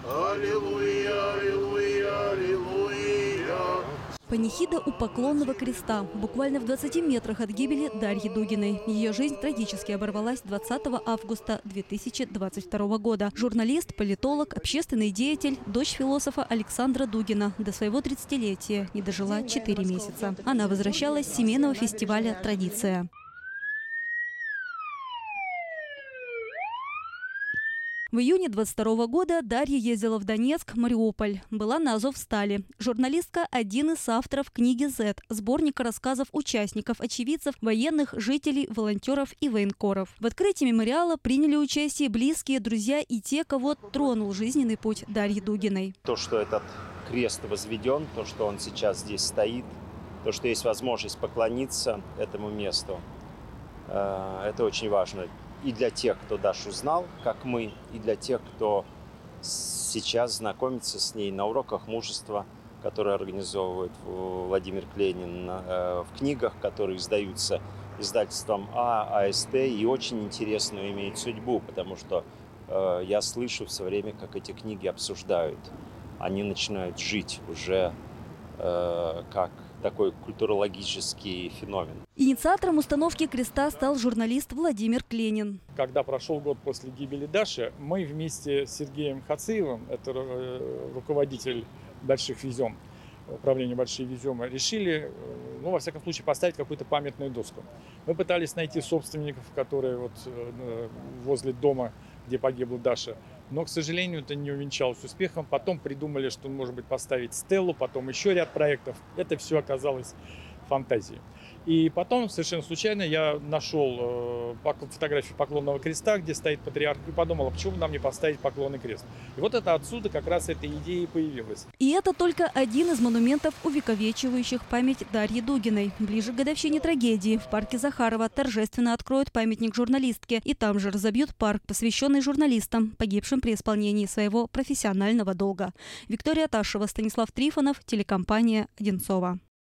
Аллилуйя, аллилуйя, аллилуйя. Панихида у Поклонного креста. Буквально в 20 метрах от гибели Дарьи Дугиной. Ее жизнь трагически оборвалась 20 августа 2022 года. Журналист, политолог, общественный деятель, дочь философа Александра Дугина до своего 30-летия не дожила 4 месяца. Она возвращалась с семейного фестиваля «Традиция». В июне 22 года Дарья ездила в Донецк, Мариуполь. Была на Азовстали. Журналистка – один из авторов книги «Z», сборника рассказов участников, очевидцев, военных, жителей, волонтеров и военкоров. В открытии мемориала приняли участие близкие, друзья и те, кого тронул жизненный путь Дарьи Дугиной. То, что этот крест возведен, то, что он сейчас здесь стоит, то, что есть возможность поклониться этому месту, это очень важно. И для тех, кто Дашу знал, как мы, и для тех, кто сейчас знакомится с ней на уроках мужества, которые организовывает Владимир Кленин, в книгах, которые издаются издательством АСТ, и очень интересную имеет судьбу, потому что я слышу все время, как эти книги обсуждают. Они начинают жить уже как такой культурологический феномен. Инициатором установки креста стал журналист Владимир Кленин. Когда прошел год после гибели Даши, мы вместе с Сергеем Хациевым, это руководитель «Больших Везем», управления «Большие Веземы», решили, во всяком случае, поставить какую-то памятную доску. Мы пытались найти собственников, которые возле дома, где погибла Даша, но, к сожалению, это не увенчалось успехом. Потом придумали, что, может быть, поставить стелу, потом еще ряд проектов. Это все оказалось фантазией. И потом, совершенно случайно, я нашел фотографию поклонного креста, где стоит патриарх, и подумал, а почему бы нам не поставить поклонный крест? И вот это отсюда как раз эта идея и появилась. И это только один из монументов, увековечивающих память Дарьи Дугиной. Ближе к годовщине трагедии в парке Захарова торжественно откроют памятник журналистке. И там же разобьют парк, посвященный журналистам, погибшим при исполнении своего профессионального долга. Виктория Ташева, Станислав Трифонов, телекомпания «Одинцово».